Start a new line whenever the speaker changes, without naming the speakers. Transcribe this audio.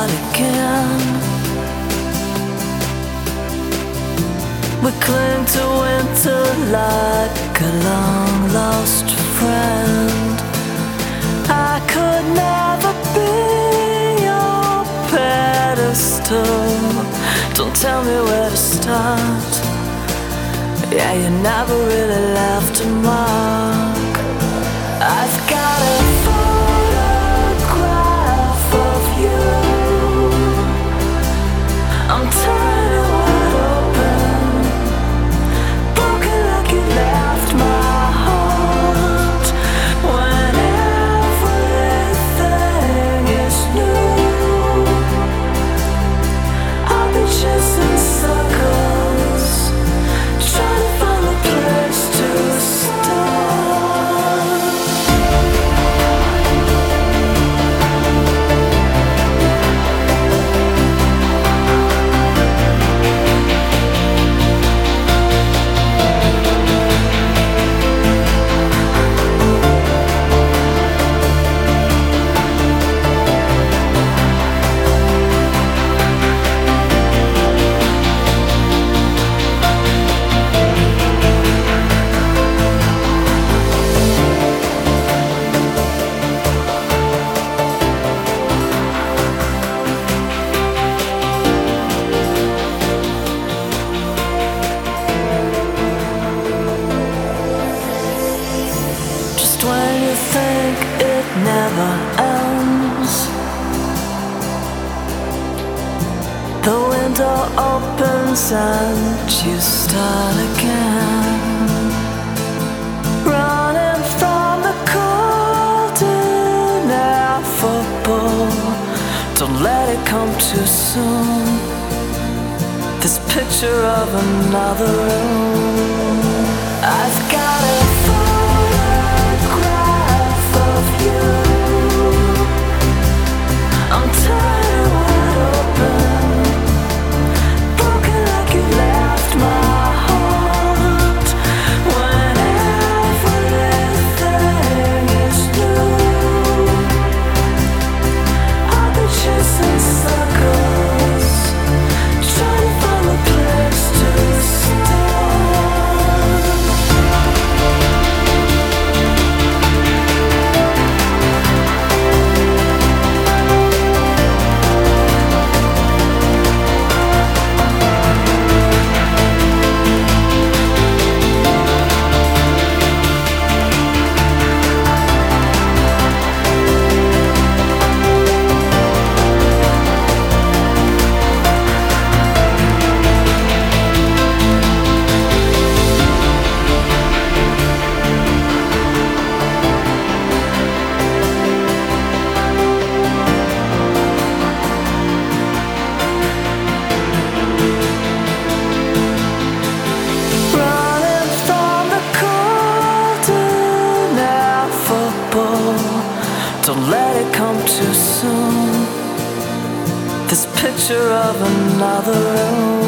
start again. We cling to winter like a long lost friend. I could never be your pedestal. Don't tell me where to start. Yeah, you never really left a mark. I've got a photograph of you. I'm tired of wide open, broken like you left my heart. When everything is new, I'll be chasing circles, trying to find a place to start. When you think it never ends, the window opens and you start again. Running from the cold ineffable. Don't let it come too soon. This picture of another room. I've got a photograph of you. I'm tired of wide open, broken like you left my heart. When everything is new, I'll be chasing circles, trying to find a place to start. Don't let it come too soon. This picture of another room.